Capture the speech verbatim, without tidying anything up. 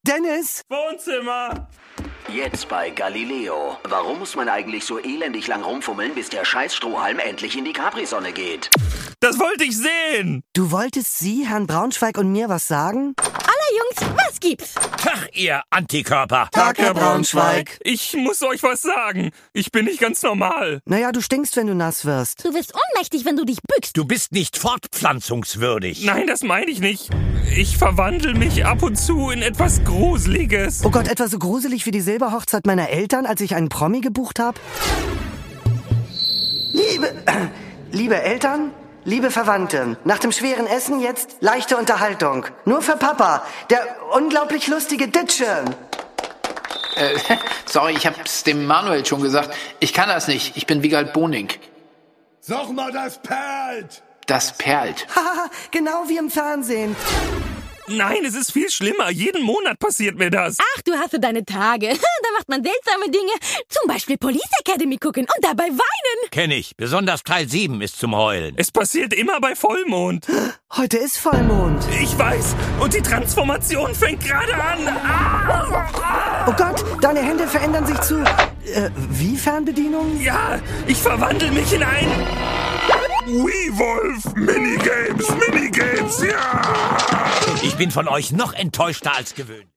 Dennis! Wohnzimmer! Jetzt bei Galileo. Warum muss man eigentlich so elendig lang rumfummeln, bis der Scheiß-Strohhalm endlich in die Capri-Sonne geht? Das wollte ich sehen! Du wolltest Sie, Herrn Braunschweig und mir was sagen? Alla Jungs, was gibt's? Tag, ihr Antikörper. Tag, Herr Braunschweig. Ich muss euch was sagen. Ich bin nicht ganz normal. Naja, du stinkst, wenn du nass wirst. Du wirst ohnmächtig, wenn du dich bückst. Du bist nicht fortpflanzungswürdig. Nein, das meine ich nicht. Ich verwandle mich ab und zu in etwas Gruseliges. Oh Gott, etwa so gruselig wie die Silberhochzeit meiner Eltern, als ich einen Promi gebucht habe? Liebe, äh, liebe Eltern, liebe Verwandte, nach dem schweren Essen jetzt leichte Unterhaltung. Nur für Papa, der unglaublich lustige Ditsche. Äh, sorry, ich hab's dem Manuel schon gesagt. Ich kann das nicht. Ich bin Wiegald Boning. Sag mal, das perlt! Das perlt. Haha, genau wie im Fernsehen. Nein, es ist viel schlimmer. Jeden Monat passiert mir das. Ach, du hast so deine Tage. Da macht man seltsame Dinge. Zum Beispiel Police Academy gucken und dabei weinen. Kenn ich. Besonders Teil sieben ist zum Heulen. Es passiert immer bei Vollmond. Heute ist Vollmond. Ich weiß. Und die Transformation fängt gerade an. Ah! Oh Gott, deine Hände verändern sich zu... Äh, wie Fernbedienung? Ja, ich verwandle mich in ein... Weewolf! Minigames, Minigames, ja! Ich bin von euch noch enttäuschter als gewöhnt.